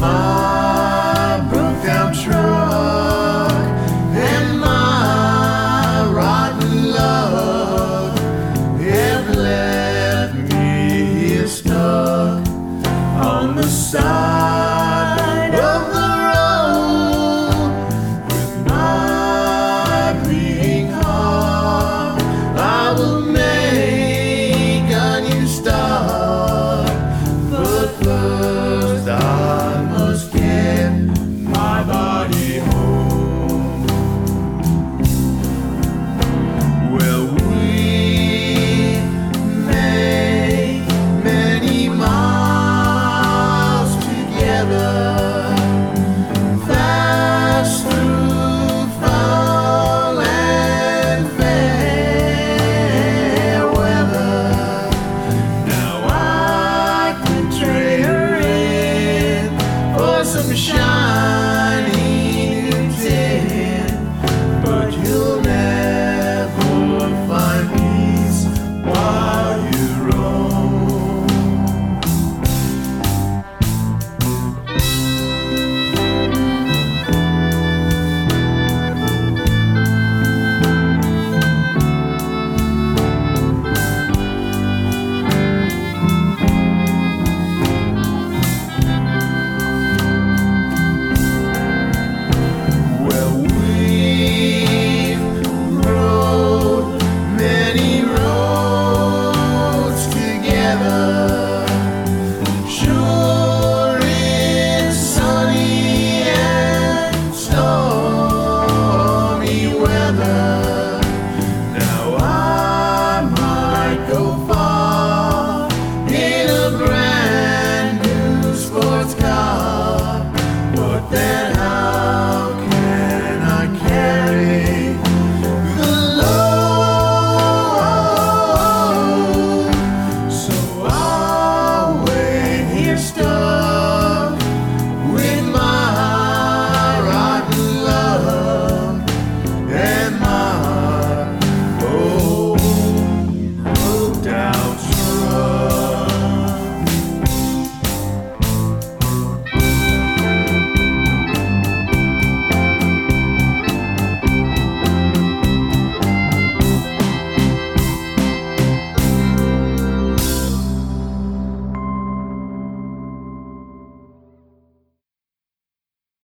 my broke down truck and my rotten luck have left me here stuck on the side of the road with my bleeding heart. I will make a new start, but first I must get my body home. Well, we made many miles together, fast through foul and fair weather. Now I could trade her in for some shiny new tin, but you'll never find peace while you roam. Well, we've rode many roads together. Sure, it's sunny and stormy weather. Now I might go far in a brand new sports car.